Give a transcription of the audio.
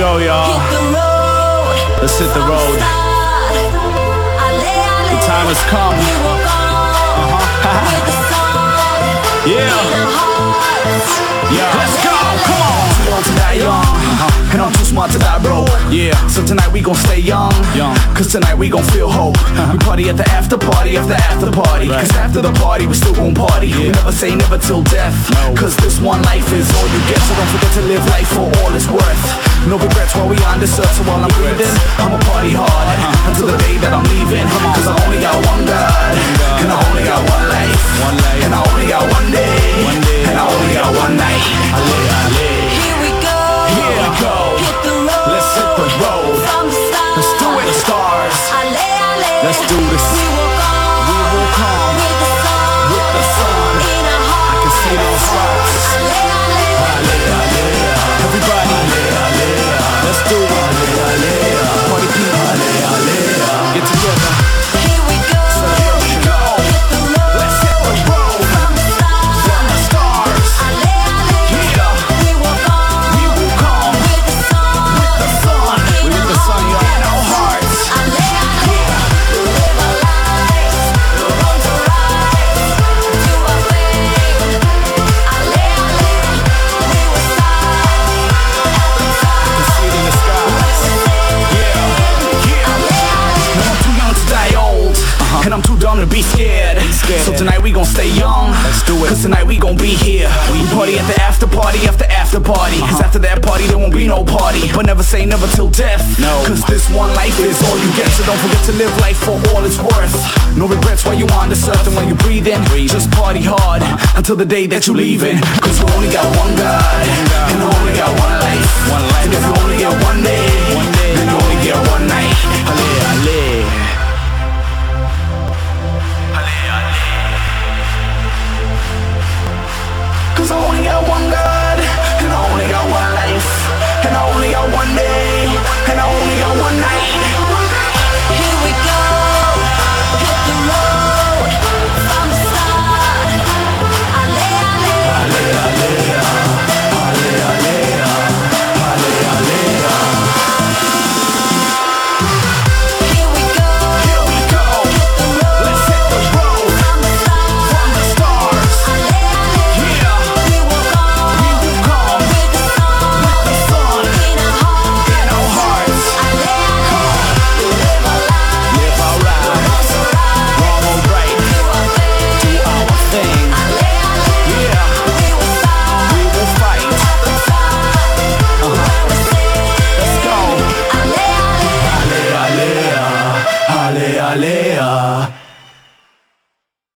go, y'all. Let's hit the road. The time has come. Yeah. Let's go. Come on. Too old to die young, and I'm too smart to die broke. Yeah. So tonight we gon' stay young, cause tonight we gon' feel hope. We party at the after party, after after party. Cause after the party we still gon' party. We never say never till death, cause this one life is all you get. So don't forget to live life for all it's worth. No regrets while we on this earth. So while I'm breathing, I'ma party hard until the day that I'm leaving. Cause I only got one God, and I only got one life, and I only got one day, and I only got one night. Here we go. Here we go. Hit the road. Let's hit the road. From the stars. Let's do it. The stars. Let's do this. We will come. With the sun. With the sun. In our hearts. I can see those stars. Everybody, let's do it. Party people, get together. Here we go. Here we go. Hit the road. Let's hit the road. From the stars. From the stars. Yeah. We will come. We will come. With the sun. The sun. In With our the sun, y'all. In our hearts. We live our lives. We're born to rise. Do our thing. We will start at the top. See it in the skies. Yeah. No, I'm too young to die old, and I'm too dumb to be scared. So tonight we gon' stay young. Let's do it. Cause tonight we gon' be here. We party at the after party, after after party. Cause after that party there won't be no party. But never say never till death. No. Cause this one life is all you get. So don't forget to live life for all it's worth. No regrets while you on this earth, and when you breathe in, just party hard until the day that you leaving. Cause you only got one God, and you only got one life. And if you only get one day, then you only get one night. Cause I only got one God, and I only got one life, and I only got one day, and I only got one night. Here we go. Hit the road. From the start. Here we go. Here we go. Hit the road. Let's hit the road. From the stars. From the stars. Yeah. We will come. With the sun. The sun. In our hearts. In our hearts. We live our lives. Live our lives. Wrong or right. Wrong or right. Do our thing. Do our thing. Yeah. We will start We will fight. at the top. When we sing. Let's go. Alea, alea, alea.